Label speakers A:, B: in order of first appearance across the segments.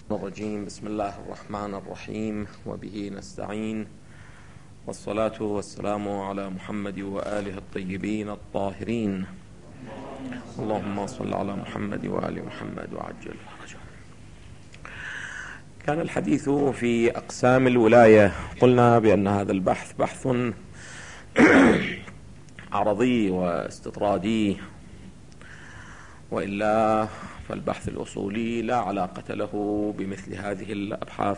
A: الرجيم. بسم الله الرحمن الرحيم، وبه نستعين، والصلاة والسلام على محمد وآله الطيبين الطاهرين. اللهم صل على محمد وآل محمد وعجل فرجهم. كان الحديث في أقسام الولاية. قلنا بأن هذا البحث بحث عرضي واستطرادي، وإلا فالبحث الأصولي لا علاقة له بمثل هذه الأبحاث،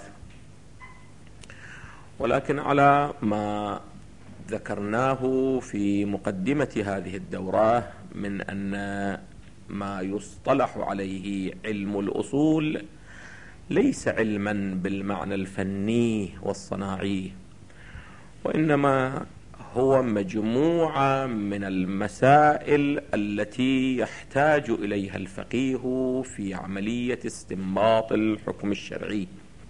A: ولكن على ما ذكرناه في مقدمة هذه الدورة من أن ما يصطلح عليه علم الأصول ليس علما بالمعنى الفني والصناعي، وإنما هو مجموعة من المسائل التي يحتاج إليها الفقيه في عملية استنباط الحكم الشرعي.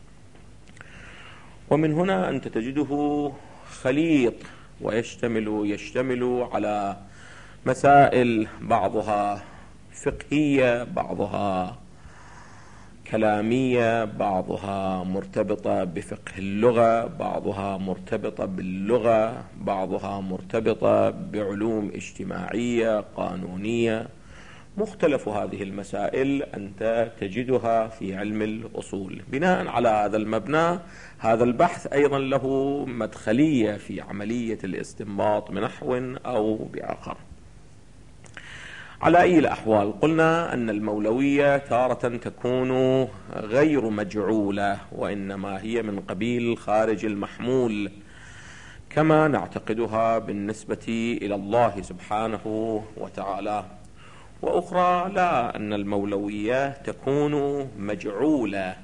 A: ومن هنا أنت تجده خليط ويشتمل على مسائل بعضها فقهية، بعضها كلامية، بعضها مرتبطة بفقه اللغة، بعضها مرتبطة باللغة، بعضها مرتبطة بعلوم اجتماعية قانونية. مختلف هذه المسائل أنت تجدها في علم الأصول. بناء على هذا المبنى هذا البحث أيضا له مدخلية في عملية الاستنباط بنحو أو بآخر. على أي الأحوال قلنا أن المولوية تارة تكون غير مجعولة، وإنما هي من قبيل خارج المحمول كما نعتقدها بالنسبة إلى الله سبحانه وتعالى، وأخرى لا، أن المولوية تكون مجعولة.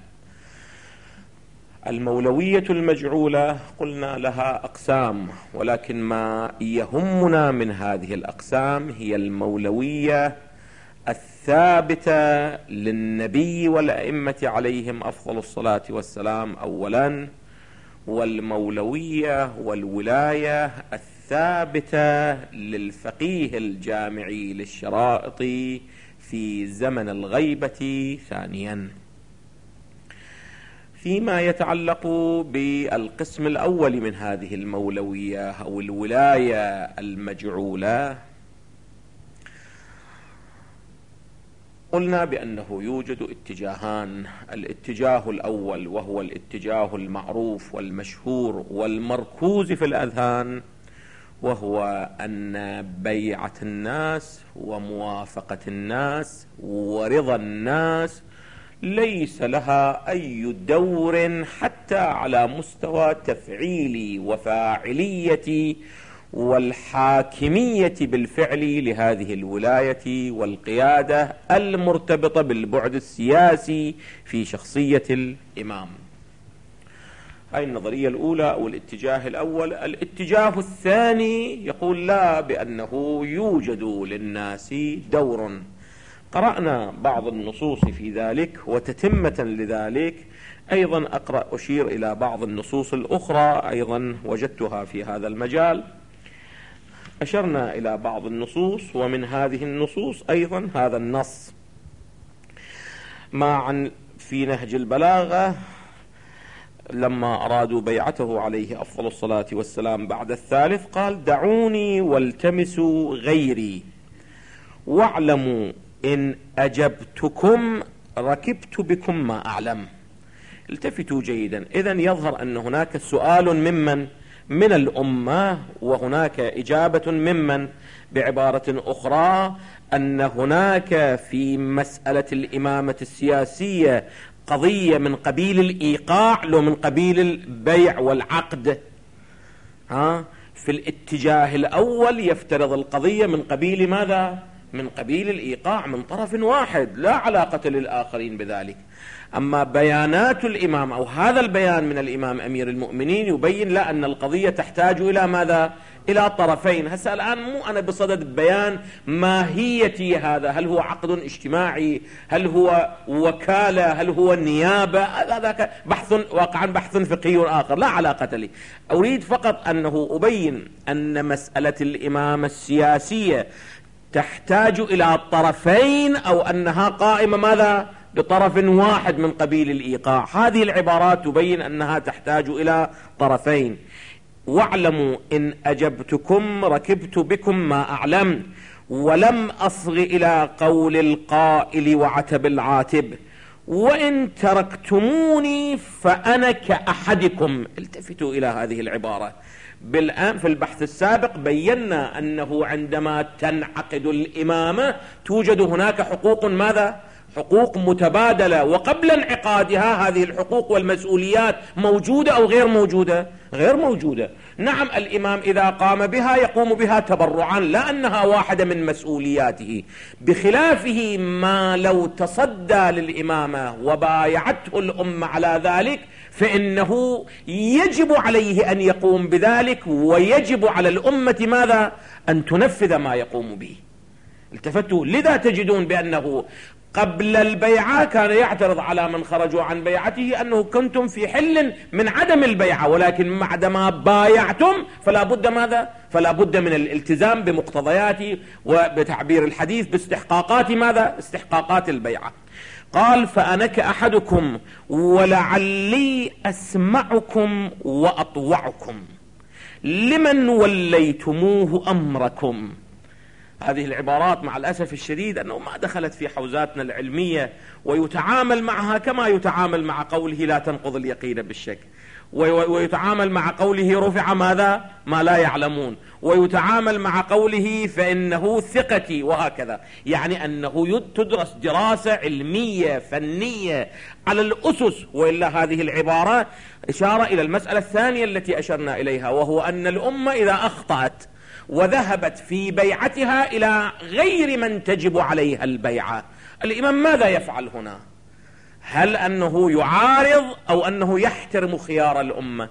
A: المولوية المجعولة قلنا لها أقسام، ولكن ما يهمنا من هذه الأقسام هي المولوية الثابتة للنبي والأئمة عليهم أفضل الصلاة والسلام أولا، والمولوية والولاية الثابتة للفقيه الجامعي للشرائط في زمن الغيبة ثانيا. فيما يتعلق بالقسم الأول من هذه المولوية أو الولاية المجعولة، قلنا بأنه يوجد اتجاهان. الاتجاه الأول وهو الاتجاه المعروف والمشهور والمركوز في الأذهان، وهو أن بيعة الناس وموافقة الناس ورضا الناس ليس لها أي دور حتى على مستوى تفعيل وفاعلية والحاكمية بالفعل لهذه الولاية والقيادة المرتبطة بالبعد السياسي في شخصية الإمام. هاي النظرية الأولى أو الاتجاه الأول. الاتجاه الثاني يقول لا، بأنه يوجد للناس دور. قرأنا بعض النصوص في ذلك، وتتمة لذلك أيضا أشير إلى بعض النصوص الأخرى أيضا وجدتها في هذا المجال. أشرنا إلى بعض النصوص، ومن هذه النصوص أيضا هذا النص معا في نهج البلاغة لما أرادوا بيعته عليه أفضل الصلاة والسلام بعد الثالث قال: دعوني والتمسوا غيري واعلموا إن أجبتكم ركبت بكم ما أعلم. التفتوا جيدا. إذن يظهر أن هناك سؤال من الأمة، وهناك إجابة ممن. بعبارة أخرى أن هناك في مسألة الإمامة السياسية قضية من قبيل الإيقاع لو من قبيل البيع والعقد. في الاتجاه الأول يفترض القضية من قبيل ماذا؟ من قبيل الإيقاع من طرف واحد، لا علاقة للآخرين بذلك. أما بيانات الإمام أو هذا البيان من الإمام أمير المؤمنين يبين لا، أن القضية تحتاج إلى ماذا؟ إلى طرفين. هسه الآن مو أنا بصدد بيان ماهية هذا، هل هو عقد اجتماعي، هل هو وكالة، هل هو النيابة، هذا بحث واقعا بحث فقهي آخر لا علاقة لي. أريد فقط أنه أبين أن مسألة الإمامة السياسية تحتاج إلى طرفين، أو أنها قائمة ماذا؟ بطرف واحد من قبيل الإيقاع. هذه العبارات تبين أنها تحتاج إلى طرفين. واعلموا إن أجبتكم ركبت بكم ما أعلم ولم أصغ إلى قول القائل وعتب العاتب وإن تركتموني فأنا كأحدكم. التفتوا إلى هذه العبارة. بالآن في البحث السابق بينا أنه عندما تنعقد الإمامة توجد هناك حقوق ماذا؟ حقوق متبادلة، وقبل انعقادها هذه الحقوق والمسؤوليات موجودة أو غير موجودة؟ غير موجودة. نعم، الإمام إذا قام بها يقوم بها تبرعا لا أنها واحدة من مسؤولياته، بخلافه ما لو تصدى للإمامة وبايعته الأمة على ذلك فإنه يجب عليه أن يقوم بذلك، ويجب على الأمة ماذا؟ أن تنفذ ما يقوم به. التفتوا، لذا تجدون بأنه قبل البيعة كان يعترض على من خرجوا عن بيعته أنه كنتم في حل من عدم البيعة، ولكن بعدما بايعتم فلا بد ماذا؟ فلا بد من الالتزام بمقتضيات وبتعبير الحديث باستحقاقات ماذا؟ استحقاقات البيعة. قال فأنا كأحدكم ولعلي أسمعكم وأطوعكم لمن وليتموه أمركم. هذه العبارات مع الأسف الشديد أنه ما دخلت في حوزاتنا العلمية، ويتعامل معها كما يتعامل مع قوله لا تنقض اليقين بالشك، ويتعامل مع قوله رفع ماذا؟ ما لا يعلمون، ويتعامل مع قوله فإنه ثقتي، وهكذا. يعني أنه تدرس دراسة علمية فنية على الأسس. وإلا هذه العبارة إشارة إلى المسألة الثانية التي أشرنا إليها، وهو أن الأمة إذا أخطأت وذهبت في بيعتها إلى غير من تجب عليها البيعة، الإمام ماذا يفعل هنا؟ هل أنه يعارض أو أنه يحترم خيار الأمة؟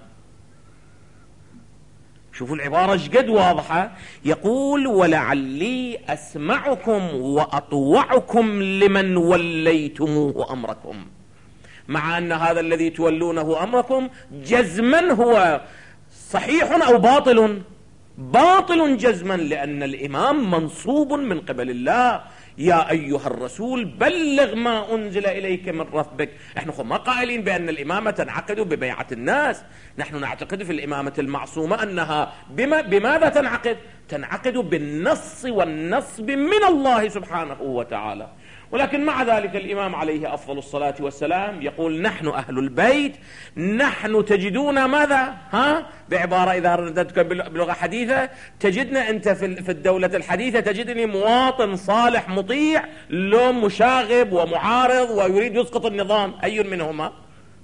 A: شوفوا العبارة شقد واضحة. يقول ولعلي أسمعكم وأطوعكم لمن وليتموه أمركم، مع أن هذا الذي تولونه أمركم جزما هو صحيح أو باطل؟ باطل جزما، لأن الإمام منصوب من قبل الله. يا أيها الرسول بلغ ما أنزل إليك من ربك. احنا ما قائلين بأن الإمامة تنعقد ببيعة الناس، نحن نعتقد في الإمامة المعصومة أنها بماذا تنعقد؟ تنعقد بالنص والنصب من الله سبحانه وتعالى. ولكن مع ذلك الإمام عليه أفضل الصلاة والسلام يقول نحن أهل البيت، نحن تجدون ماذا؟ بعبارة إذا رددتك بلغة حديثة، تجدنا أنت في الدولة الحديثة تجدني مواطن صالح مطيع، لو مشاغب ومعارض ويريد يسقط النظام. أي منهما؟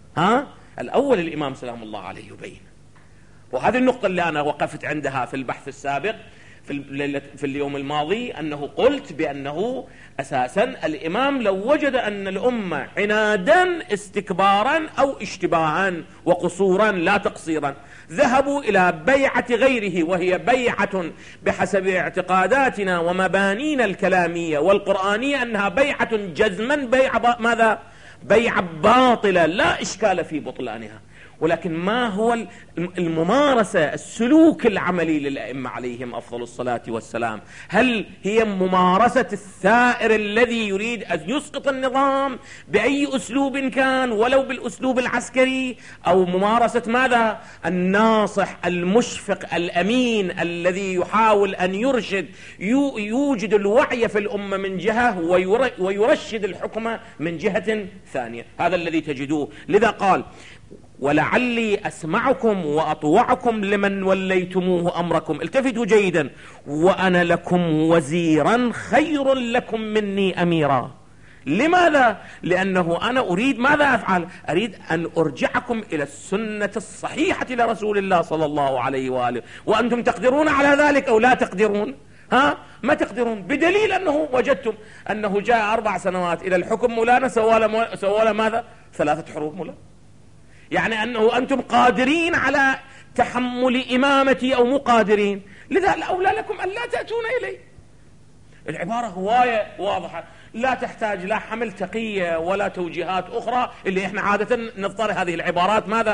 A: الأول الإمام سلام الله عليه يبين. وهذه النقطة اللي أنا وقفت عندها في البحث السابق في اليوم الماضي، أنه قلت بأنه أساسا الإمام لو وجد أن الأمة عنادا استكبارا أو اشتباها وقصورا لا تقصيرا ذهبوا إلى بيعة غيره، وهي بيعة بحسب اعتقاداتنا ومبانينا الكلامية والقرآنية أنها بيعة جزما بيعة ماذا؟ بيعة باطلة لا إشكال في بطلانها. ولكن ما هو الممارسة، السلوك العملي للأئمة عليهم أفضل الصلاة والسلام؟ هل هي ممارسة الثائر الذي يريد أن يسقط النظام بأي أسلوب كان ولو بالأسلوب العسكري، أو ممارسة ماذا؟ الناصح المشفق الأمين الذي يحاول أن يرشد، يوجد الوعي في الأمة من جهة ويرشد الحكمة من جهة ثانية. هذا الذي تجدوه. لذا قال ولعلي أسمعكم وأطوعكم لمن وليتموه أمركم. التفتوا جيدا. وأنا لكم وزيرا خير لكم مني أميرا. لماذا؟ لأنه أنا أريد ماذا أفعل؟ أريد أن أرجعكم إلى السنة الصحيحة لرسول الله صلى الله عليه وآله، وأنتم تقدرون على ذلك أو لا تقدرون؟ ما تقدرون، بدليل أنه وجدتم أنه جاء 4 سنوات إلى الحكم مولانا سوى ماذا؟ 3 حروف مولانا. يعني أنه أنتم قادرين على تحمل إمامتي أو مو قادرين، لذا الأولى لكم أن لا تأتون إلي. العبارة هواية واضحة، لا تحتاج لا حمل تقية ولا توجيهات أخرى، اللي إحنا عادة نضطر هذه العبارات ماذا؟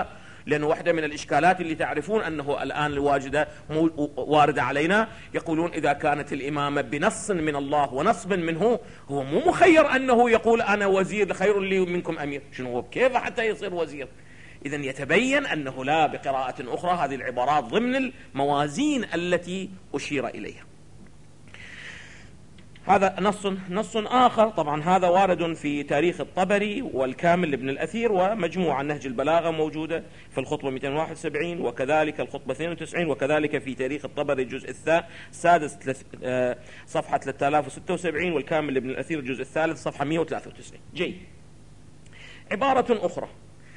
A: لأنه واحدة من الإشكالات اللي تعرفون أنه الآن الواجدة واردة علينا، يقولون إذا كانت الإمامة بنص من الله ونصب منه، هو مو مخير أنه يقول أنا وزير خير لي منكم أمير، شنو هو كيف حتى يصير وزير؟ إذن يتبين أنه لا، بقراءة أخرى هذه العبارات ضمن الموازين التي أشير إليها. هذا نص آخر، طبعا هذا وارد في تاريخ الطبري والكامل لابن الأثير، ومجموعة نهج البلاغة موجودة في الخطبة 271 وكذلك الخطبة 92 وكذلك في تاريخ الطبري الجزء السادس صفحة 3076 والكامل لابن الأثير الجزء الثالث صفحة 193. جيد. عبارة أخرى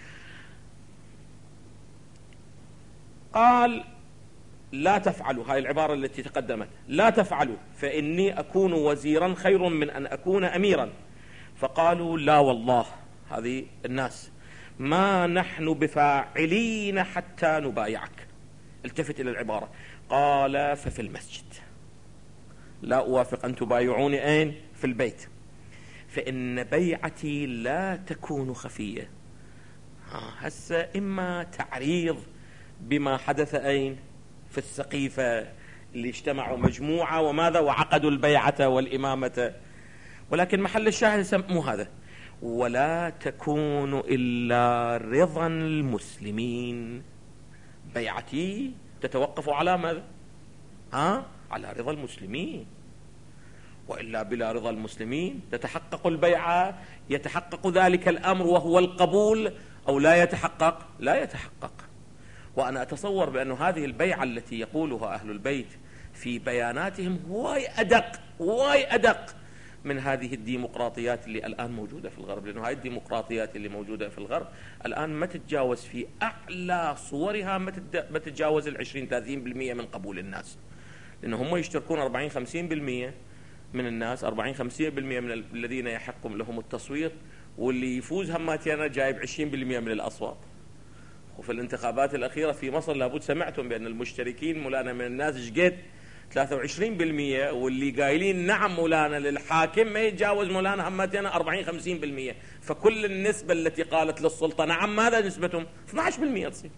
A: قال لا تفعلوا، هاي العبارة التي تقدمت، لا تفعلوا فإني أكون وزيرا خير من أن أكون أميرا. فقالوا لا والله، هذه الناس، ما نحن بفاعلين حتى نبايعك. التفت إلى العبارة، قال ففي المسجد، لا أوافق أن تبايعوني أين؟ في البيت، فإن بيعتي لا تكون خفية. هسه إما تعريض بما حدث أين؟ في السقيفة، اللي اجتمعوا مجموعة وماذا وعقدوا البيعة والإمامة، ولكن محل الشاهد مو هذا، ولا تكون إلا رضا المسلمين. بيعتي تتوقف على ماذا؟ على رضا المسلمين، وإلا بلا رضا المسلمين تتحقق البيعة، يتحقق ذلك الأمر وهو القبول أو لا يتحقق؟ لا يتحقق. وأنا أتصور بأن هذه البيعة التي يقولها أهل البيت في بياناتهم واي أدق من هذه الديمقراطيات اللي الآن موجودة في الغرب، لأنه هذه الديمقراطيات اللي موجودة في الغرب الآن ما تتجاوز في أعلى صورها، ما تتجاوز 20-30% من قبول الناس، لأنه هم يشتركون 40-50% من الناس، 40-50% من الذين يحق لهم التصويت، واللي يفوز هماتينا جايب 20% من الأصوات. وفي الانتخابات الأخيرة في مصر لابد سمعتم بأن المشتركين مولانا من الناس جيت 23%، واللي قايلين نعم مولانا للحاكم ما يتجاوز مولانا همتنا 40-50%. فكل النسبة التي قالت للسلطة نعم ماذا نسبتهم؟ 12% تصير.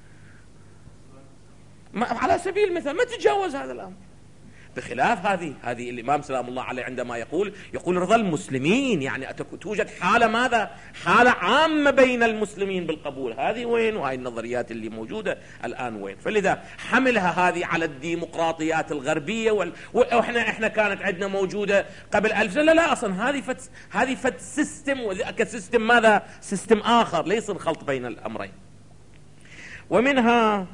A: على سبيل المثال ما تتجاوز هذا الأمر. بخلاف هذه الإمام سلام الله عليه عندما يقول رضا المسلمين، يعني توجد حالة ماذا؟ حالة عامة بين المسلمين بالقبول. هذه وين؟ وهي النظريات اللي موجودة الآن وين؟ فلذا حملها هذه على الديمقراطيات الغربية وإحنا كانت عندنا موجودة قبل 1000 سنة. لا أصلا هذه فت سيستم، وذاك سيستم ماذا؟ سيستم آخر، ليس الخلط بين الأمرين. ومنها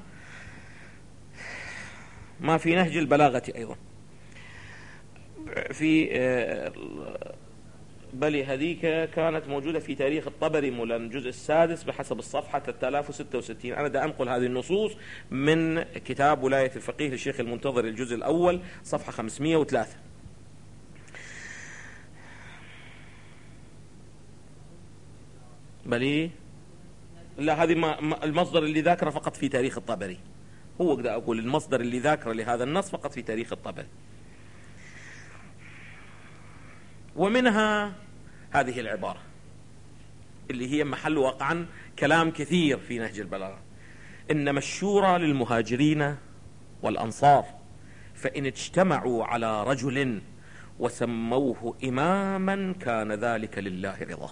A: ما في نهج البلاغة أيضا في بل هذيك كانت موجودة في تاريخ الطبري مولانا الجزء السادس بحسب الصفحة 3066. أنا دا أنقل هذه النصوص من كتاب ولاية الفقيه للشيخ المنتظر الجزء الأول صفحة 503. بل لا، هذه المصدر اللي ذاكره فقط في تاريخ الطبري، هو أقدر أقول المصدر اللي ذاكره لهذا النص فقط في تاريخ الطبري. ومنها هذه العبارة اللي هي محل واقعا كلام كثير في نهج البلاغة: إنما الشورى للمهاجرين والأنصار، فإن اجتمعوا على رجل وسموه إماما كان ذلك لله رضا.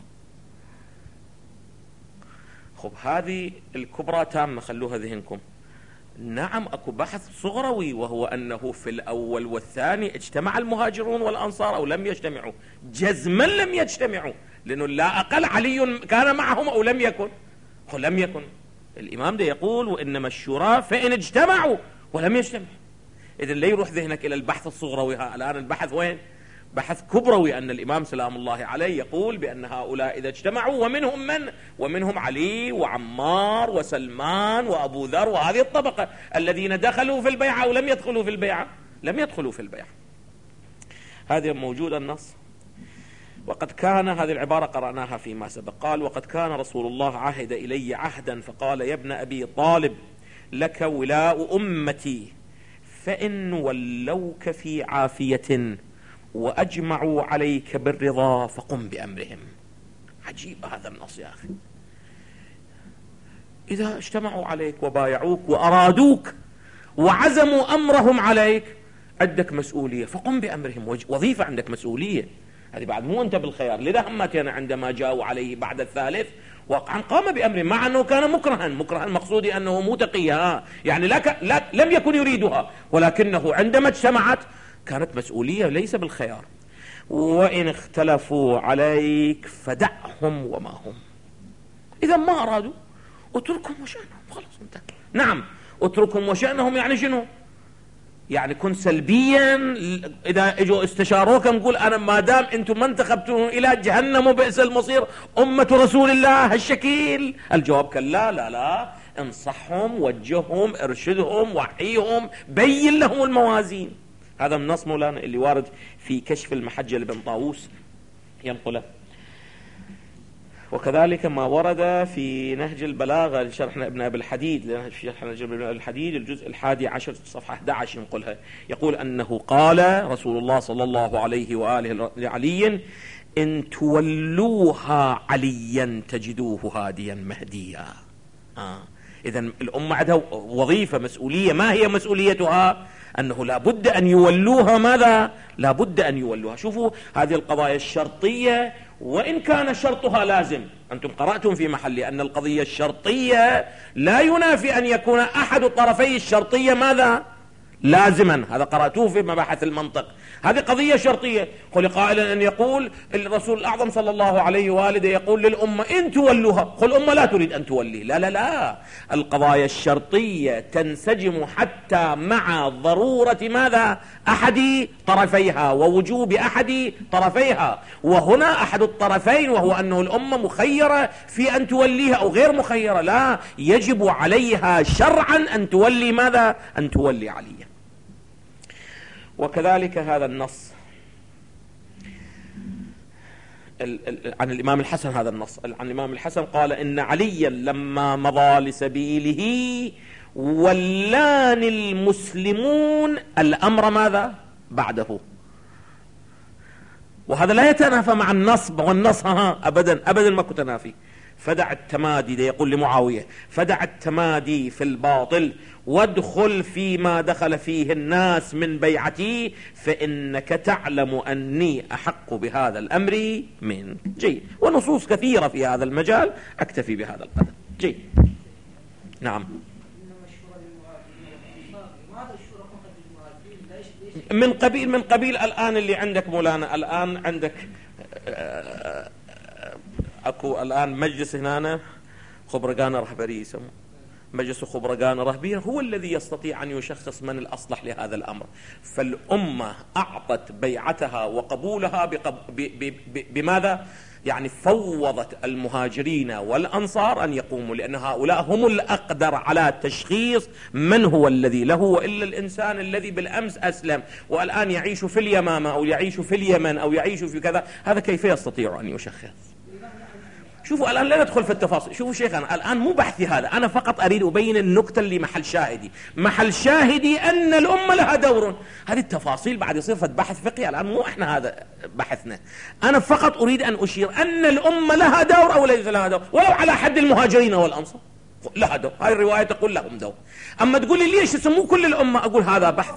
A: خب هذه الكبرى تامة، خلوها ذهنكم. نعم أكو بحث صغروي، وهو أنه في الأول والثاني اجتمع المهاجرون والأنصار أو لم يجتمعوا. جزما لم يجتمعوا، لأنه لا أقل علي كان معهم أو لم يكن. لم يكن. الإمام ده يقول وإنما الشورى فإن اجتمعوا ولم يجتمعوا. إذن لا يروح ذهنك إلى البحث الصغروي. الآن البحث وين؟ بحث كبروي، أن الإمام سلام الله عليه يقول بأن هؤلاء إذا اجتمعوا، ومنهم من؟ ومنهم علي وعمار وسلمان وأبو ذر وهذه الطبقة الذين دخلوا في البيعة ولم يدخلوا في البيعة، لم يدخلوا في البيعة. هذه موجودة النص. وقد كان، هذه العبارة قرأناها فيما سبق، قال: وقد كان رسول الله عهد إلي عهدا فقال: يا ابن أبي طالب لك ولاء أمتي، فإن ولوك في عافية وأجمعوا عليك بالرضا، فقم بأمرهم. عجيب هذا النص يا أخي. إذا اجتمعوا عليك وبايعوك وأرادوك وعزموا أمرهم عليك عندك مسؤولية، فقم بأمرهم، وظيفة عندك مسؤولية. هذه بعد مو أنت بالخيار. لذا همتنا عندما جاءوا عليه بعد الثالث واقعا قام بأمره، مع أنه كان مكرها مقصودي أنه مو تقيها، يعني لم يكن يريدها، ولكنه عندما اجتمعت كانت مسؤولية ليس بالخيار. وإن اختلفوا عليك فدعهم وما هم. إذا ما أرادوا اتركهم وشأنهم، خلاص انتهى. نعم، اتركهم وشأنهم يعني شنو؟ يعني كن سلبيا. إذا اجوا استشاروك نقول أنا ما دام أنتم ما انتخبتم إلى جهنم وبئس المصير أمة رسول الله هالشكل، الجواب كان لا لا لا، انصحهم، وجههم، ارشدهم، وحيهم، بين لهم الموازين. هذا النص مولانا اللي وارد في كشف المحجة لابن طاووس ينقله. وكذلك ما ورد في نهج البلاغة لشرحنا ابن أبي الحديد، الجزء 11 صفحة 11 ينقلها، يقول أنه قال رسول الله صلى الله عليه وآله لعلي: إن تولوها عليا تجدوه هاديا مهديا. إذن الأمة عندها وظيفة، مسؤولية. ما هي مسؤوليتها؟ أنه لا بد أن يولوها. ماذا؟ لا بد أن يولوها. شوفوا هذه القضايا الشرطية، وإن كان شرطها لازم. أنتم قرأتم في محل أن القضية الشرطية لا ينافي أن يكون أحد طرفي الشرطية ماذا؟ لازما. هذا قرأتوه في مباحث المنطق. هذه قضية شرطية. قل قائلا أن يقول الرسول الأعظم صلى الله عليه وآله يقول للأمة إن تولوها، قل الأمة لا تريد أن تولي. لا لا لا، القضايا الشرطية تنسجم حتى مع ضرورة ماذا؟ أحد طرفيها ووجوب أحد طرفيها. وهنا أحد الطرفين وهو أنه الأمة مخيرة في أن توليها أو غير مخيرة. لا، يجب عليها شرعا أن تولي ماذا؟ أن تولي عليا. وكذلك هذا النص عن الإمام الحسن، هذا النص عن الإمام الحسن قال: إن عليا لما مضى لسبيله ولان المسلمون الأمر ماذا؟ بعده. وهذا لا يتنافى مع النص، والنص أبدا أبدا ما كتنافي. فدع التمادي، ده يقول لمعاوية: فدع التمادي في الباطل وادخل فيما دخل فيه الناس من بيعتي، فإنك تعلم أني أحق بهذا الأمر منك. جيد. ونصوص كثيرة في هذا المجال، أكتفي بهذا القدر. جيد. نعم. من قبيل الآن اللي عندك مولانا، الآن عندك اكو الان مجلس هنا خبرقان رهبري يسموه مجلس خبرقان رهبية، هو الذي يستطيع ان يشخص من الاصلح لهذا الامر. فالامه اعطت بيعتها وقبولها بماذا؟ يعني فوضت المهاجرين والانصار ان يقوموا، لان هؤلاء هم الاقدر على تشخيص من هو الذي له. والا الانسان الذي بالامس اسلم والان يعيش في اليمامه او يعيش في اليمن او يعيش في كذا، هذا كيف يستطيع ان يشخص؟ شوفوا الآن لا ندخل في التفاصيل. شوفوا شيخنا، الآن مو بحثي هذا، أنا فقط أريد أبين النكتة اللي محل شاهدي. محل شاهدي أن الأمة لها دور. هذه التفاصيل بعد يصير في بحث فقهي، الآن مو إحنا هذا بحثنا. أنا فقط أريد أن أشير أن الأمة لها دور أو ليس لها دور، ولو على حد المهاجرين والأنصار لها دور. هاي الرواية تقول لهم دور. أما تقول لي ليش يسموه كل الأمة، أقول هذا بحث.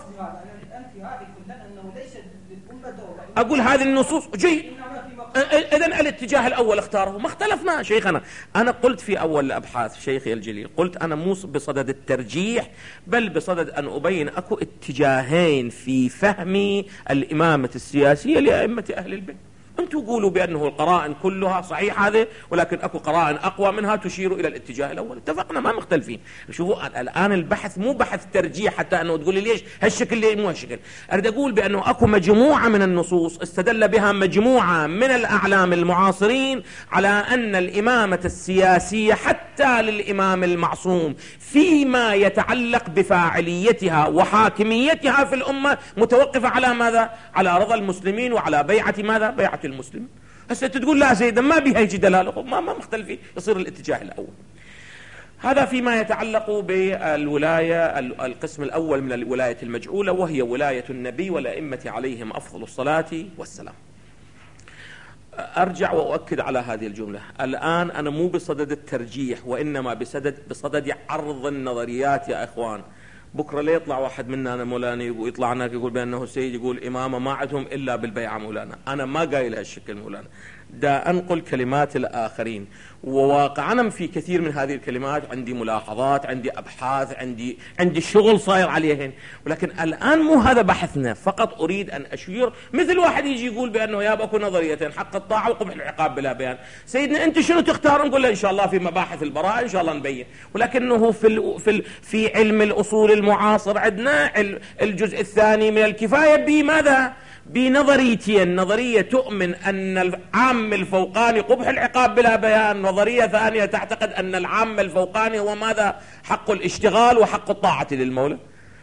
A: أقول هذه النصوص جيد. إذن الاتجاه الأول اختاره، ما اختلفنا شيخنا. أنا قلت في أول الأبحاث شيخي الجليل، قلت أنا مو بصدد الترجيح، بل بصدد أن أبين أكو اتجاهين في فهم الإمامة السياسية لأئمة أهل البيت. أنتم قولوا بأنه القرائن كلها صحيح هذا، ولكن أكو قرائن أقوى منها تشير إلى الاتجاه الأول. اتفقنا، ما مختلفين. شوفوا الآن البحث مو بحث ترجيح حتى أنه تقول لي ليش هالشكل ليه مو هالشكل. أريد أقول بأنه أكو مجموعة من النصوص استدل بها مجموعة من الأعلام المعاصرين على أن الإمامة السياسية حتى للإمام المعصوم فيما يتعلق بفاعليتها وحاكميتها في الأمة متوقفة على ماذا؟ على رضا المسلمين وعلى بيعة ماذا؟ بيعة المسلمين. هسه تقول لا سيدا ما بها يجي دلاله، ما مختلفين، يصير الاتجاه الأول. هذا فيما يتعلق بالولاية، القسم الأول من الولاية المجعولة، وهي ولاية النبي والأئمة عليهم أفضل الصلاة والسلام. أرجع وأؤكد على هذه الجملة. الآن أنا مو بصدد الترجيح، وإنما بصدد عرض النظريات يا إخوان. بكرة لا يطلع واحد منا أنا مولانا يطلع هناك يقول بأنه السيد يقول إمامة ما عندهم إلا بالبيعة مولانا. أنا ما قايل هالشكل مولانا، دا أنقل كلمات الآخرين، وواقعا في كثير من هذه الكلمات عندي ملاحظات، عندي أبحاث، عندي شغل صاير عليهن، ولكن الآن مو هذا بحثنا. فقط أريد أن أشير، مثل واحد يجي يقول بأنه يا أكو نظريتين، حق الطاعة وقبح العقاب بلا بيان. سيدنا أنت شنو تختار؟ نقول له إن شاء الله في مباحث البراءة إن شاء الله نبين، ولكنه في علم الأصول المعاصر عندنا الجزء الثاني من الكفاية بماذا؟ بنظريتين: نظرية تؤمن أن العام الفوقاني قبح العقاب بلا بيان، نظرية ثانية تعتقد أن العام الفوقاني هو ماذا؟ حق الاشتغال وحق الطاعة للمولى.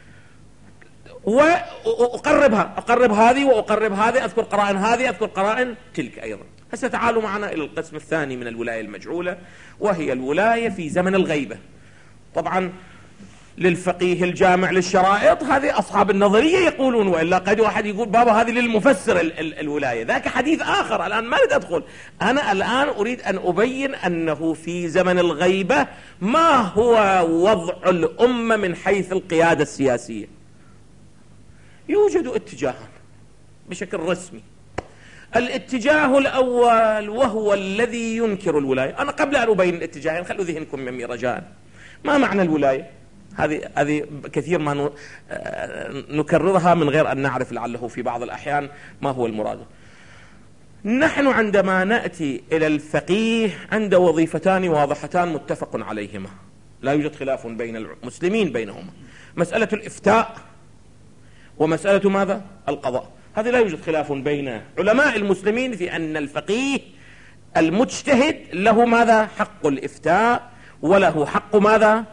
A: أقرب هذه وأقرب هذه، أذكر قرائن هذه، أذكر قرائن تلك أيضا. هسه تعالوا معنا إلى القسم الثاني من الولاية المجعولة، وهي الولاية في زمن الغيبة. طبعا للفقيه الجامع للشرائط هذه أصحاب النظرية يقولون، وإلا قد واحد يقول بابا هذه للمفسر الولاية، ذاك حديث آخر الآن ما أريد أدخل. أنا الآن أريد أن أبين أنه في زمن الغيبة ما هو وضع الأمة من حيث القيادة السياسية. يوجد اتجاهان بشكل رسمي. الاتجاه الأول وهو الذي ينكر الولاية. أنا قبل أن أبين الاتجاهين خلوا ذهنكم يمي رجاء. ما معنى الولاية؟ هذه كثير ما نكررها من غير أن نعرف لعله في بعض الأحيان ما هو المراد. نحن عندما نأتي إلى الفقيه عند وظيفتان واضحتان متفق عليهما، لا يوجد خلاف بين المسلمين بينهما: مسألة الإفتاء ومسألة ماذا؟ القضاء. هذه لا يوجد خلاف بين علماء المسلمين في أن الفقيه المجتهد له ماذا؟ حق الإفتاء، وله حق ماذا؟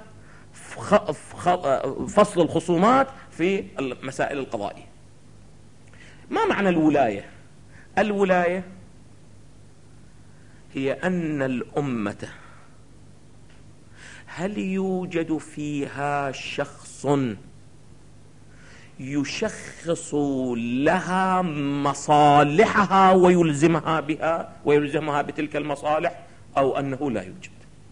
A: فصل الخصومات في المسائل القضائية. ما معنى الولاية؟ الولاية هي أن الأمة هل يوجد فيها شخص يشخص لها مصالحها ويلزمها بتلك المصالح، أو أنه لا يوجد؟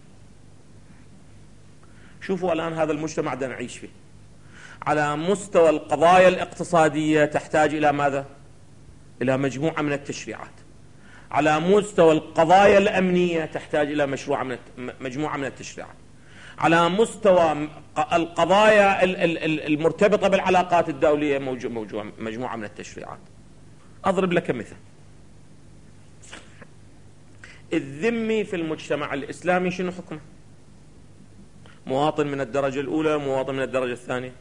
A: شوفوا الآن هذا المجتمع ده نعيش فيه. على مستوى القضايا الاقتصادية تحتاج إلى ماذا؟ إلى مجموعة من التشريعات. على مستوى القضايا الأمنية تحتاج إلى مجموعة من التشريعات. على مستوى القضايا المرتبطة بالعلاقات الدولية مجموعة من التشريعات. أضرب لك مثال: الذمي في المجتمع الإسلامي شنو حكمه؟ مواطن من الدرجة الأولى، مواطن من الدرجة الثانية،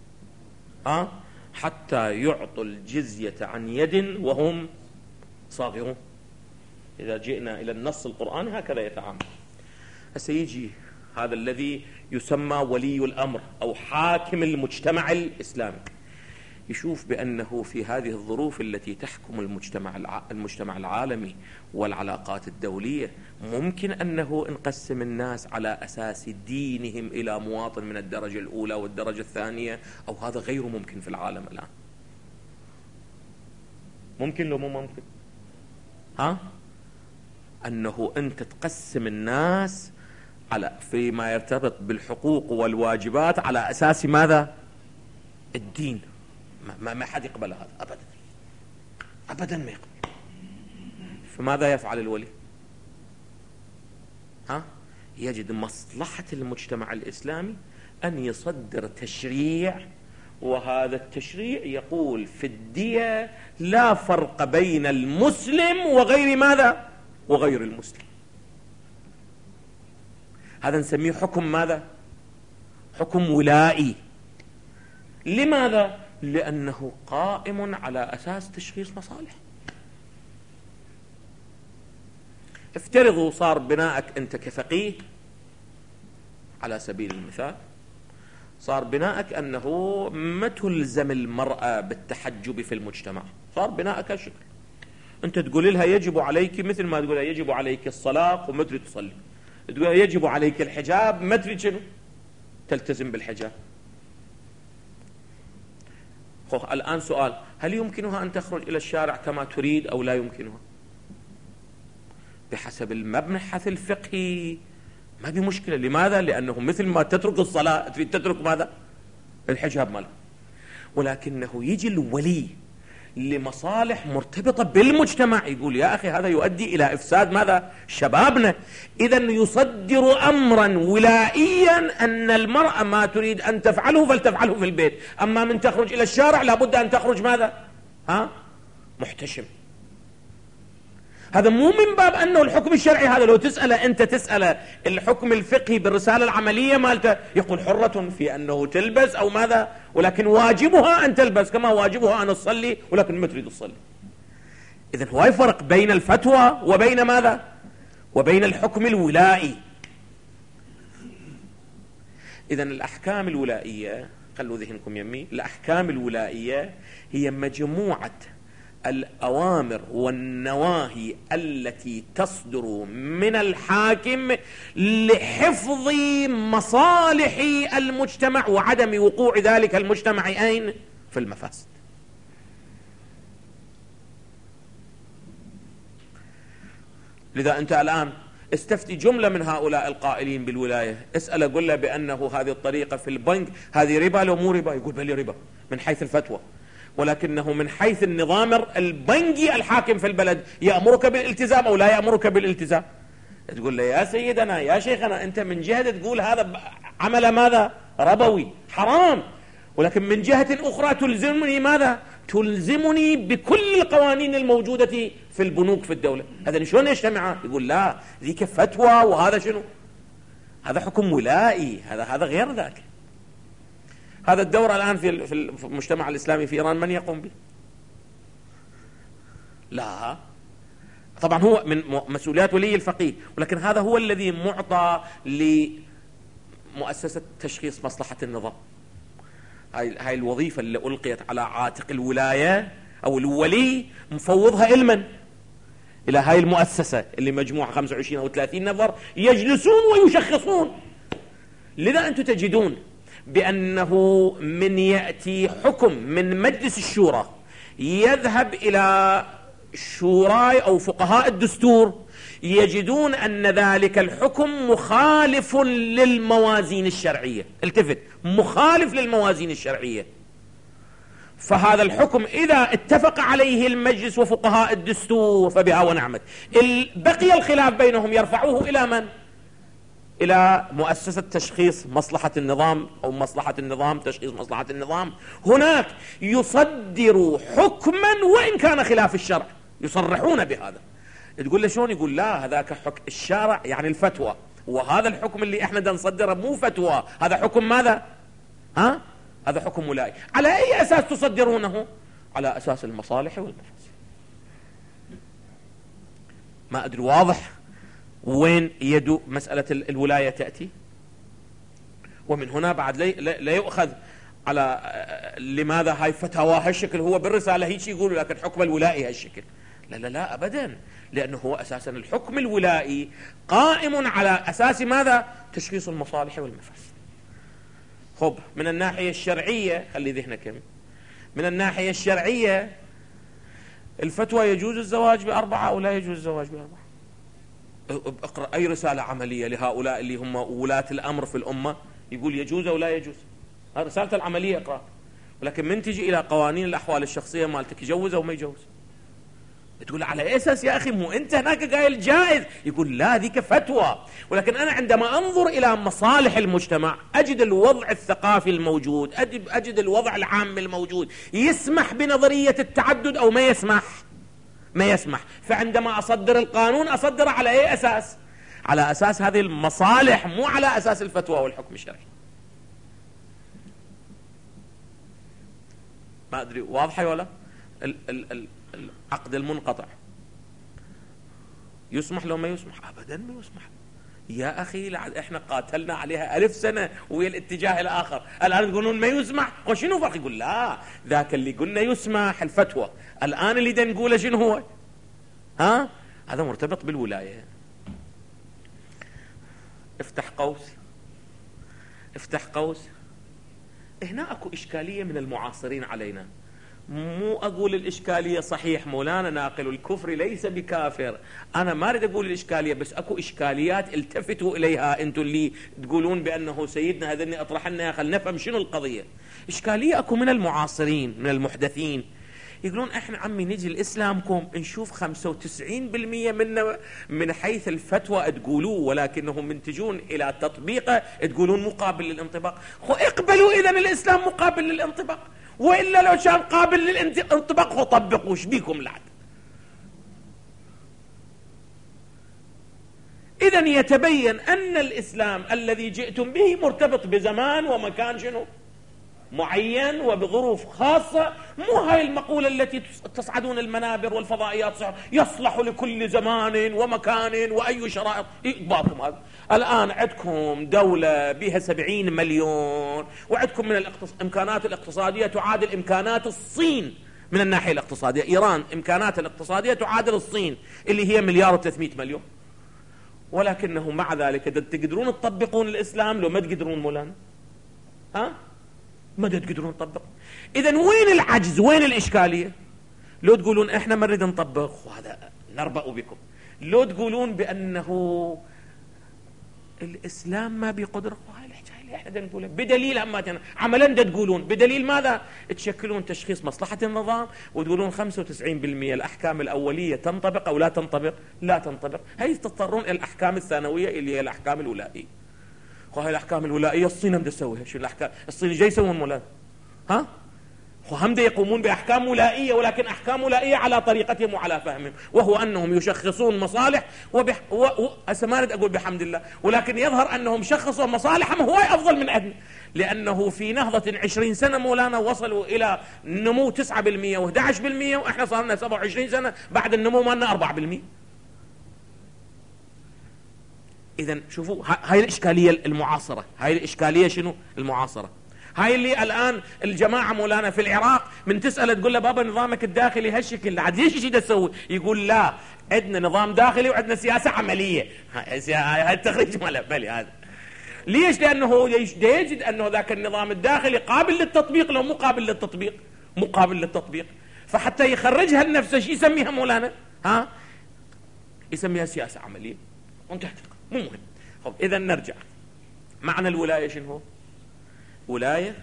A: حتى يعطوا الجزية عن يد وهم صاغرون. إذا جئنا إلى النص القرآني هكذا يتعامل. سيجي هذا الذي يسمى ولي الأمر أو حاكم المجتمع الإسلامي، يشوف بأنه في هذه الظروف التي تحكم المجتمع العالمي والعلاقات الدولية ممكن أنه نقسم الناس على أساس دينهم إلى مواطن من الدرجة الأولى والدرجة الثانية، أو هذا غير ممكن في العالم الآن؟ ممكن لو مو ممكن؟ أنه أنت تقسم الناس على فيما يرتبط بالحقوق والواجبات على أساس ماذا؟ الدين. ما حد يقبل هذا أبدا، أبدا ما يقبل. فماذا يفعل الولي؟ يجد مصلحة المجتمع الإسلامي أن يصدر تشريع، وهذا التشريع يقول في الدية لا فرق بين المسلم وغير ماذا؟ وغير المسلم. هذا نسميه حكم ماذا؟ حكم ولائي. لماذا؟ لأنه قائم على أساس تشخيص مصالح. افترضوا صار بناءك أنت كفقيه على سبيل المثال، صار بناءك أنه ما تلزم المرأة بالتحجب في المجتمع، صار بناءك هالشكل. أنت تقول لها يجب عليك، مثل ما تقول يجب عليك الصلاة وما تريد تصلي، تقول يجب عليك الحجاب ما تريد شنو؟ تلتزم بالحجاب. الآن سؤال: هل يمكنها أن تخرج إلى الشارع كما تريد أو لا يمكنها؟ بحسب المبحث الفقهي ما في مشكلة. لماذا؟ لأنه مثل ما تترك الصلاة تريد تترك ماذا؟ الحجاب ماله. ولكنه يجي الولي لمصالح مرتبطة بالمجتمع يقول يا أخي هذا يؤدي إلى إفساد ماذا؟ شبابنا. إذا يصدر أمرا ولائيا أن المرأة ما تريد أن تفعله فلتفعله في البيت، أما من تخرج إلى الشارع لابد أن تخرج ماذا؟ محتشم. هذا مو من باب أنه الحكم الشرعي، هذا لو تسأل الحكم الفقهي بالرسالة العملية مالته يقول حرة في أنه تلبس أو ماذا، ولكن واجبها أن تلبس كما واجبها أن تصلي ولكن ما تريد تصلي. إذن هو يفرق بين الفتوى وبين ماذا؟ وبين الحكم الولائي. إذن الأحكام الولائية، خلوا ذهنكم يمي، الأحكام الولائية هي مجموعة الأوامر والنواهي التي تصدر من الحاكم لحفظ مصالح المجتمع وعدم وقوع ذلك المجتمع أين؟ في المفاسد. لذا أنت الآن استفتي جملة من هؤلاء القائلين بالولاية، اسأل أقول له بأنه هذه الطريقة في البنك هذه ربا لو مو ربا؟ يقول بل ربا من حيث الفتوى، ولكنه من حيث النظام البنكي الحاكم في البلد يأمرك بالالتزام أو لا يأمرك بالالتزام. تقول له يا سيدنا يا شيخنا أنت من جهة تقول هذا عمل ماذا؟ ربوي حرام، ولكن من جهة أخرى تلزمني ماذا؟ تلزمني بكل القوانين الموجودة في البنوك في الدولة. هذا شلون يجتمعان؟ يقول لا ذيك فتوى وهذا شنو؟ هذا حكم ولائي، هذا غير ذاك. هذا الدور الآن في المجتمع الإسلامي في إيران من يقوم به؟ لا، طبعا هو من مسؤوليات ولي الفقيه، ولكن هذا هو الذي معطى لمؤسسة تشخيص مصلحة النظام. هاي الوظيفة اللي ألقيت على عاتق الولاية أو الولي مفوضها علما إلى هاي المؤسسة اللي مجموعة 25 أو 30 نفر يجلسون ويشخصون. لذا أنتم تجدون بأنه من يأتي حكم من مجلس الشورى يذهب إلى شورى أو فقهاء الدستور يجدون أن ذلك الحكم مخالف للموازين الشرعية. التفت، مخالف للموازين الشرعية. فهذا الحكم إذا اتفق عليه المجلس وفقهاء الدستور فبها ونعمت. بقي الخلاف بينهم يرفعوه إلى من؟ إلى مؤسسة تشخيص مصلحة النظام أو مصلحة النظام تشخيص مصلحة النظام. هناك يصدر حكما وإن كان خلاف الشرع، يصرحون بهذا. تقول له شلون؟ يقول لا هذاك حكم الشارع يعني الفتوى، وهذا الحكم اللي احنا دا نصدره مو فتوى، هذا حكم ماذا؟ هذا حكم ولائي. على أي أساس تصدرونه؟ على أساس المصالح والمفاسد. ما أدري واضح وين يد مسألة الولاية تأتي؟ ومن هنا بعد لا يؤخذ على لماذا هاي فتاوى هالشكل، هو بالرسالة هيك يقولوا لكن حكم الولائي هالشكل. لا لا لا أبدا، لأنه هو أساسا الحكم الولائي قائم على أساس ماذا؟ تشخيص المصالح والمفاسد. خب من الناحية الشرعية، خلي ذهنك من الناحية الشرعية الفتوى يجوز الزواج بأربعة أو لا يجوز الزواج بأربعة؟ اقرأ أي رسالة عملية لهؤلاء اللي هم ولاة الأمر في الأمة يقول يجوز أو لا يجوز. رسالة العملية اقرأ. ولكن من تجي إلى قوانين الأحوال الشخصية مالتك يجوز أو ما يجوز؟ تقول على أساس يا أخي مو أنت هناك قايل جائز؟ يقول لا ذيك فتوى. ولكن أنا عندما أنظر إلى مصالح المجتمع أجد الوضع الثقافي الموجود، أجد الوضع العام الموجود يسمح بنظرية التعدد أو ما يسمح؟ ما يسمح. فعندما أصدر القانون أصدر على أي أساس؟ على أساس هذه المصالح، مو على أساس الفتوى والحكم الشرعي. ما أدري واضحة ولا؟ العقد المنقطع يسمح لو ما يسمح؟ أبدا ما يسمح يا أخي. إحنا قاتلنا عليها 1000 سنة وهي الاتجاه الآخر، الآن يقولون ما يسمح. وشنو فرق؟ يقول لا ذاك اللي قلنا يسمح الفتوى، الآن اللي دا نقوله شنو هو؟ هذا مرتبط بالولاية. افتح قوس، افتح قوس. هنا اكو إشكالية من المعاصرين علينا. مو أقول الإشكالية صحيح مولانا ناقل الكفر ليس بكافر، أنا ما أريد أقول الإشكالية، بس أكو إشكاليات التفتوا إليها أنتم اللي تقولون بأنه سيدنا هذني أطرحنا، خلنا نفهم شنو القضية. إشكالية أكو من المعاصرين من المحدثين يقولون إحنا عمي نجي لإسلامكم نشوف 95% من حيث الفتوى تقولوه، ولكنهم منتجون إلى تطبيقه تقولون مقابل للانطباق. اقبلوا إذا الإسلام مقابل للانطباق، وإلا لو كان قابل للانطباق طبقوا، وش بيكم لعد؟ إذن يتبين أن الإسلام الذي جئتم به مرتبط بزمان ومكان شنو معين وبظروف خاصة. مو هاي المقولة التي تصعدون المنابر والفضائيات يصلح لكل زمان ومكان وأي شرائط. إقباطكم هذا. الآن عندكم دولة بها 70 مليون، وعندكم من الإمكانات الاقتصادية تعادل إمكانات الصين من الناحية الاقتصادية. إيران إمكاناتها الاقتصادية تعادل الصين اللي هي 1,300,000,000. ولكنه مع ذلك تقدرون تطبقون الإسلام لو ما تقدرون مولانا؟ ها؟ ما تقدرون تطبقون. إذن وين العجز؟ وين الإشكالية؟ لو تقولون إحنا ما نريد نطبق وهذا نربأ بكم، لو تقولون بأنه الإسلام ما بقدرة، وهاي الحكاية اللي إحنا نقولها بدليل عملا تقولون بدليل ماذا؟ تشكلون تشخيص مصلحة النظام وتقولون 95% الأحكام الأولية تنطبق أو لا تنطبق؟ لا تنطبق. هي تضطرون إلى الأحكام الثانوية اللي هي الأحكام الولائية. وهي الأحكام الولائية الصين هم تسويها. شو الأحكام الصين جاي يسوون مولانا؟ ها؟ هم يقومون بأحكام ولائية، ولكن أحكام ولائية على طريقتهم وعلى فهمهم، وهو أنهم يشخصون مصالح هسه ما أريد أقول بحمد الله، ولكن يظهر أنهم شخصوا مصالحهم هو أفضل من عندنا، لأنه في نهضة 20 سنة مولانا وصلوا إلى نمو 9% و11%، وإحنا صار لنا 27 سنة بعد النمو مالنا 4%. إذن شوفوا هاي الإشكالية المعاصرة. هاي الإشكالية شنو المعاصرة؟ هاي اللي الآن الجماعة مولانا في العراق من تسأله تقول له بابا نظامك الداخلي هالشكل، عاد ليش ايش تسوي؟ يقول لا عندنا نظام داخلي وعندنا سياسة عملية. هاي التخريج ماله بلي هذا. ليش؟ لأنه يجد أنه ذاك النظام الداخلي قابل للتطبيق، لو مو قابل للتطبيق مقابل للتطبيق، فحتى يخرجها لنفسه شو يسميها مولانا؟ ها؟ يسميها سياسة عملية. وانتهت، مو مهم. طب إذا نرجع، معنى الولاية شنو هو؟ ولاية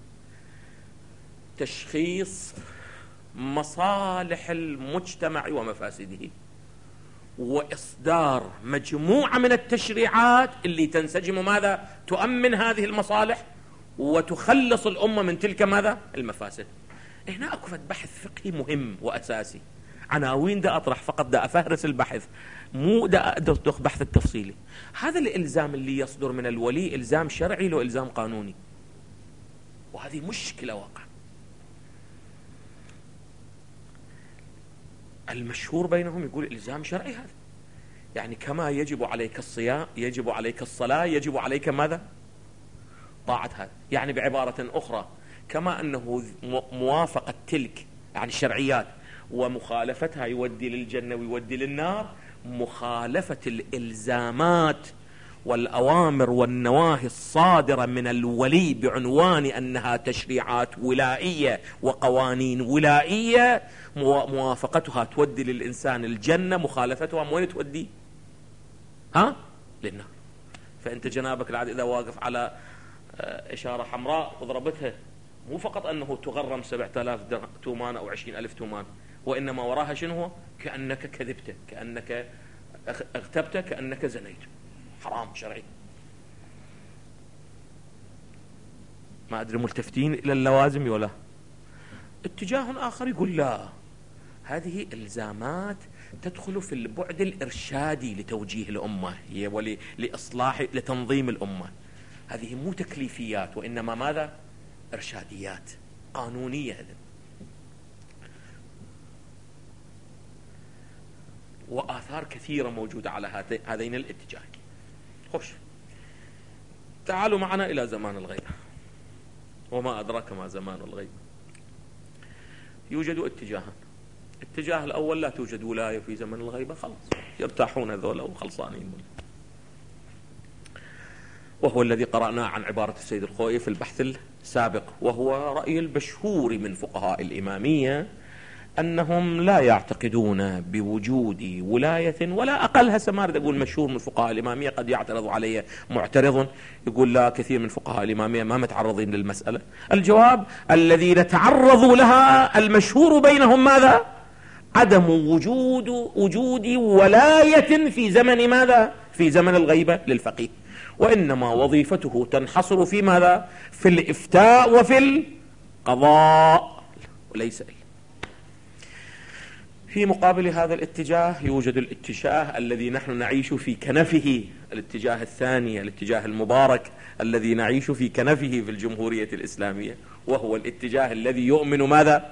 A: تشخيص مصالح المجتمع ومفاسده، وإصدار مجموعة من التشريعات اللي تنسجم ماذا؟ تؤمن هذه المصالح وتخلص الأمة من تلك ماذا؟ المفاسد. هنا أكو بحث فقهي مهم وأساسي، عناوين دا أطرح فقط دا أفهرس البحث، مو دا أدرس بحث التفصيلي. هذا الإلزام اللي يصدر من الولي إلزام شرعي لو إلزام قانوني، وهذه مشكلة واقع. المشهور بينهم يقول إلزام شرعي هذا، يعني كما يجب عليك الصيام يجب عليك الصلاة يجب عليك ماذا؟ طاعة هذا. يعني بعبارة أخرى كما أنه موافقة تلك يعني الشرعيات ومخالفتها يودي للجنة ويودي للنار، مخالفة الإلزامات والأوامر والنواهي الصادرة من الولي بعنوان أنها تشريعات ولائية وقوانين ولائية، موافقتها تودي للإنسان الجنة، مخالفتها وين تودي؟ ها؟ للنار. فأنت جنابك العاد إذا واقف على إشارة حمراء وضربتها، مو فقط أنه تغرم 7,000 تومان أو 20,000 تومان، وإنما وراها شنو هو؟ كأنك كذبت، كأنك اغتبت، كأنك زنيت. حرام شرعي. ما أدري ملتفتين إلى اللوازم ولا؟ اتجاه آخر يقول لا، هذه إلزامات تدخل في البعد الإرشادي لتوجيه الأمة، هي ولإصلاح لتنظيم الأمة. هذه مو تكليفيات وإنما ماذا؟ إرشاديات قانونية. هذا وآثار كثيرة موجودة على هذين الاتجاهين. خوش، تعالوا معنا إلى زمان الغيبة. وما أدراك ما زمان الغيبة. يوجد اتجاهان. الاتجاه الأول لا توجد ولاية في زمن الغيبة، خلاص يرتاحون هذول وخلصانين. وهو الذي قرأناه عن عبارة السيد الخوئي في البحث السابق، وهو رأي المشهور من فقهاء الإمامية أنهم لا يعتقدون بوجود ولاية ولا أقل. هسه ما أريد أقول مشهور من فقهاء الإمامية، قد يعترض علي معترض يقول لا، كثير من فقهاء الإمامية ما متعرضين للمسألة. الجواب الذين تعرضوا لها المشهور بينهم ماذا؟ عدم وجود ولاية في زمن ماذا؟ في زمن الغيبة للفقيه، وإنما وظيفته تنحصر في ماذا؟ في الإفتاء وفي القضاء وليس. في مقابل هذا الاتجاه يوجد الاتجاه الذي نحن نعيش في كنفه، الاتجاه الثاني، الاتجاه المبارك الذي نعيش في كنفه في الجمهورية الإسلامية، وهو الاتجاه الذي يؤمن ماذا؟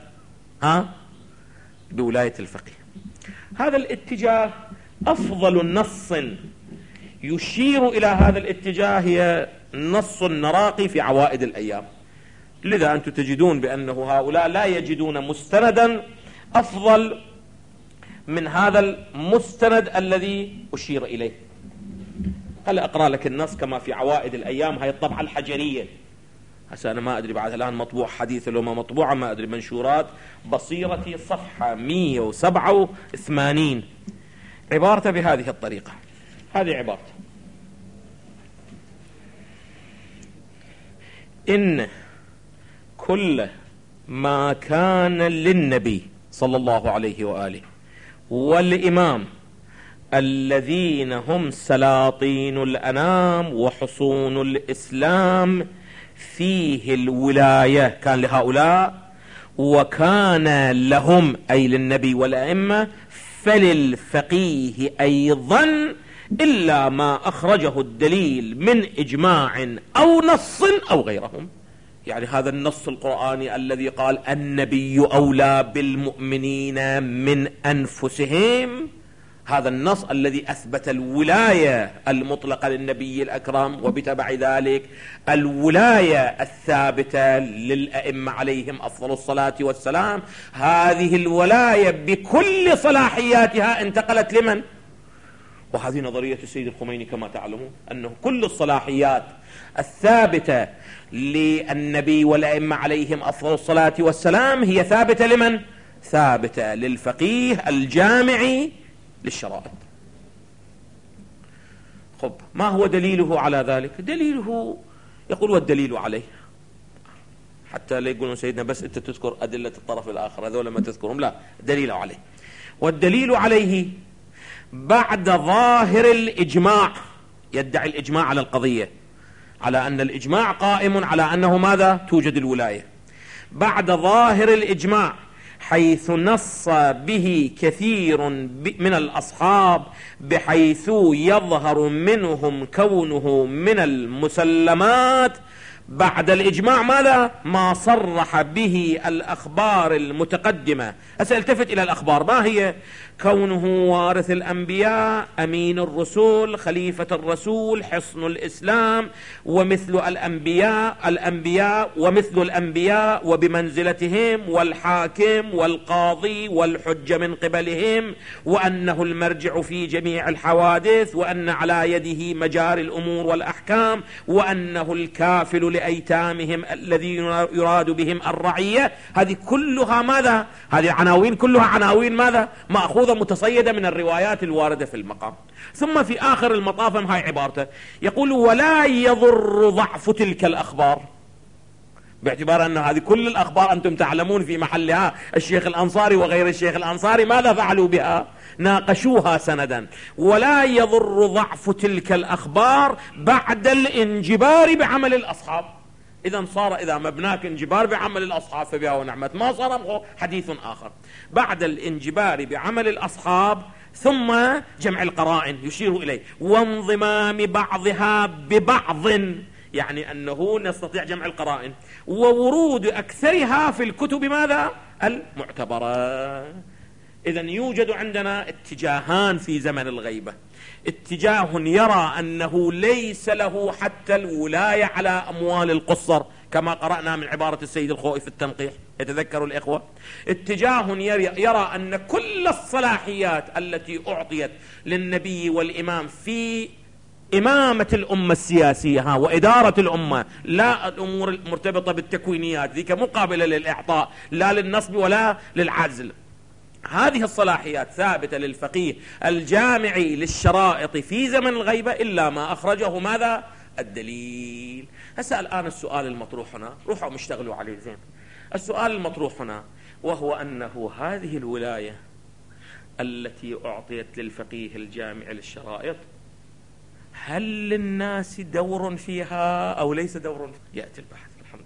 A: بولاية الفقيه. هذا الاتجاه أفضل نص يشير إلى هذا الاتجاه هي نص النراقي في عوائد الأيام. لذا أنتم تجدون بأنه هؤلاء لا يجدون مستندا أفضل من هذا المستند الذي أشير إليه. هلا أقرأ لك النص كما في عوائد الأيام، هاي الطبعة الحجرية. هسه أنا ما أدري بعد الآن مطبوع حديث لو ما مطبوعة، ما أدري، منشورات بصيرتي صفحة 187، عبارته بهذه الطريقة. هذه عبارته: إن كل ما كان للنبي صلى الله عليه وآله والإمام الذين هم سلاطين الأنام وحصون الإسلام فيه الولاية، كان لهؤلاء وكان لهم أي للنبي والأئمة، فللفقيه أيضا، إلا ما أخرجه الدليل من إجماع أو نص أو غيرهم. يعني هذا النص القرآني الذي قال النبي أولى بالمؤمنين من أنفسهم، هذا النص الذي أثبت الولاية المطلقة للنبي الأكرم، وبتبع ذلك الولاية الثابتة للأئمة عليهم أفضل الصلاة والسلام، هذه الولاية بكل صلاحياتها انتقلت لمن؟ وهذه نظرية السيد الخميني كما تعلمون، أنه كل الصلاحيات الثابتة للنبي والأئمة عليهم أفضل الصلاة والسلام هي ثابتة لمن؟ ثابتة للفقيه الجامعي للشرائط. خب، ما هو دليله على ذلك؟ دليله يقول والدليل عليه، حتى لا يقولون سيدنا بس أنت تذكر أدلة الطرف الآخر، هذول ما تذكرهم، لا، دليله عليه. والدليل عليه بعد ظاهر الإجماع، يدعي الإجماع على القضية، على أن الإجماع قائم على أنه ماذا؟ توجد الولاية. بعد ظاهر الإجماع حيث نص به كثير من الأصحاب، بحيث يظهر منهم كونه من المسلمات. بعد الإجماع ماذا؟ ما صرح به الأخبار المتقدمة. أسألتفت إلى الأخبار، ما هي؟ كونه وارث الأنبياء، أمين الرسول، خليفة الرسول، حصن الإسلام، ومثل الأنبياء ومثل الأنبياء وبمنزلتهم، والحاكم والقاضي والحجة من قبلهم، وأنه المرجع في جميع الحوادث، وأن على يده مجاري الأمور والأحكام، وأنه الكافل لأيتامهم الذي يراد بهم الرعية. هذه كلها ماذا؟ هذه عناوين كلها عناوين ماذا؟ مأخوذة متصيدة من الروايات الواردة في المقام. ثم في آخر المطاف هاي عبارته، يقول ولا يضر ضعف تلك الأخبار، باعتبار أن هذه كل الأخبار أنتم تعلمون في محلها. الشيخ الأنصاري وغير الشيخ الأنصاري ماذا فعلوا بها؟ ناقشوها سندا. ولا يضر ضعف تلك الأخبار بعد الانجبار بعمل الأصحاب. إذا صار إذا مبناك انجبار بعمل الأصحاب فبها ونعمت، ما صار حديث آخر. بعد الانجبار بعمل الأصحاب ثم جمع القرائن يشير إليه، وانضمام بعضها ببعض، يعني أنه نستطيع جمع القرائن، وورود أكثرها في الكتب ماذا؟ المعتبرة. إذن يوجد عندنا اتجاهان في زمن الغيبة. اتجاه يرى أنه ليس له حتى الولاية على أموال القصر، كما قرأنا من عبارة السيد الخوئي في التنقيح، يتذكر الإخوة. اتجاه يرى أن كل الصلاحيات التي أعطيت للنبي والإمام في إمامة الأمة السياسية وإدارة الأمة، لا الأمور المرتبطة بالتكوينيات ذيك مقابلة للإعطاء لا للنصب ولا للعزل. هذه الصلاحيات ثابتة للفقيه الجامعي للشرائط في زمن الغيبة إلا ما أخرجه ماذا؟ الدليل. هسه الآن السؤال المطروح هنا، روحوا مشتغلوا عليه زين. السؤال المطروح هنا وهو أنه هذه الولاية التي أعطيت للفقيه الجامعي للشرائط هل للناس دور فيها أو ليس دور؟ يأتي البحث. الحمد